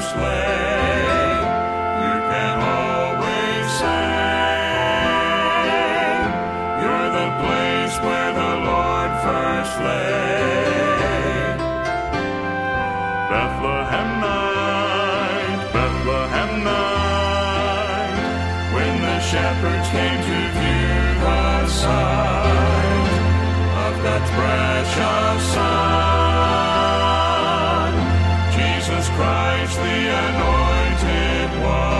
first lay, you can always say, you're the place where the Lord first lay. Bethlehem night, when the shepherds came to view the sight of God's precious Son.